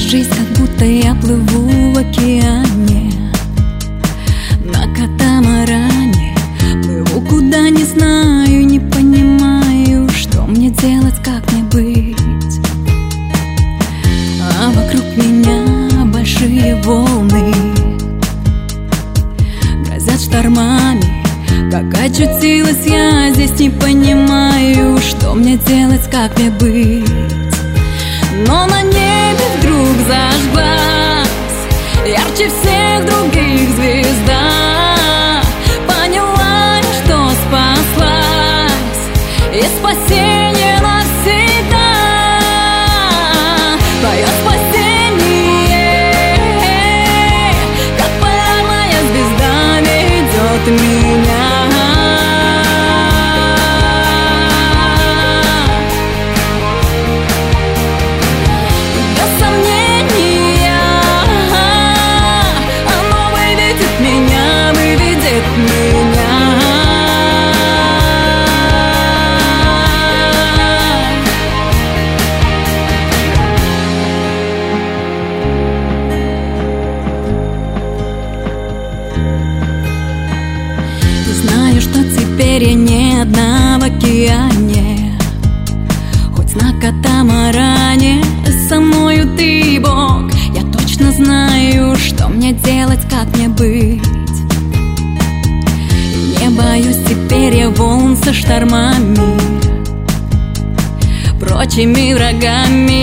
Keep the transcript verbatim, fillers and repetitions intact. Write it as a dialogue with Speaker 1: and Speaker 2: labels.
Speaker 1: Жизнь, как будто я плыву в океане, на катамаране. Плыву куда не знаю, не понимаю, что мне делать, как мне быть. А вокруг меня большие волны грозят штормами. Как очутилась я здесь, не понимаю, что мне делать, как мне быть. Но на небе вдруг зажглась ярче всех других звезда. Поняла, что спаслась, и спасение навсегда. Твое спасение, как полярная звезда, ведет меня. Знаю, что теперь я не одна в океане, хоть на катамаране со мною ты, Бог. Я точно знаю, что мне делать, как мне быть. Не боюсь теперь я волн со штормами, прочими врагами.